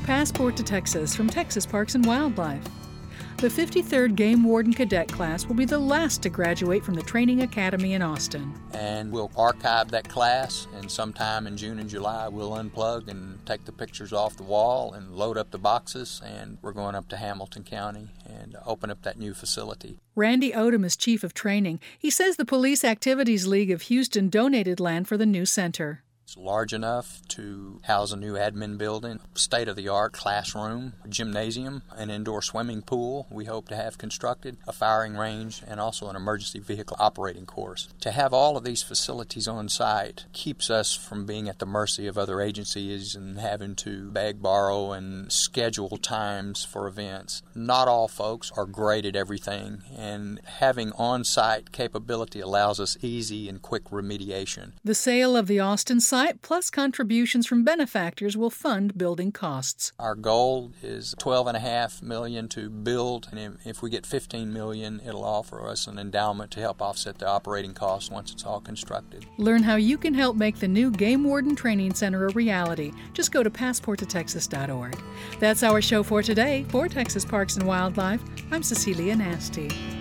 Passport to Texas from Texas Parks and Wildlife. The 53rd Game Warden Cadet class will be the last to graduate from the Training Academy in Austin. And we'll archive that class, and sometime in June and July we'll unplug and take the pictures off the wall and load up the boxes, and we're going up to Hamilton County and open up that new facility. Randy Odom is Chief of Training. He says the Police Activities League of Houston donated land for the new center. It's large enough to house a new admin building, state-of-the-art classroom, gymnasium, an indoor swimming pool we hope to have constructed, a firing range, and also an emergency vehicle operating course. To have all of these facilities on site keeps us from being at the mercy of other agencies and having to beg, borrow, and schedule times for events. Not all folks are great at everything, and having on-site capability allows us easy and quick remediation. The sale of the Austin site plus contributions from benefactors will fund building costs. Our goal is $12.5 million to build, and if we get $15 million, it'll offer us an endowment to help offset the operating costs once it's all constructed. Learn how you can help make the new Game Warden Training Center a reality. Just go to passporttotexas.org. That's our show for today. For Texas Parks and Wildlife, I'm Cecilia Nasty.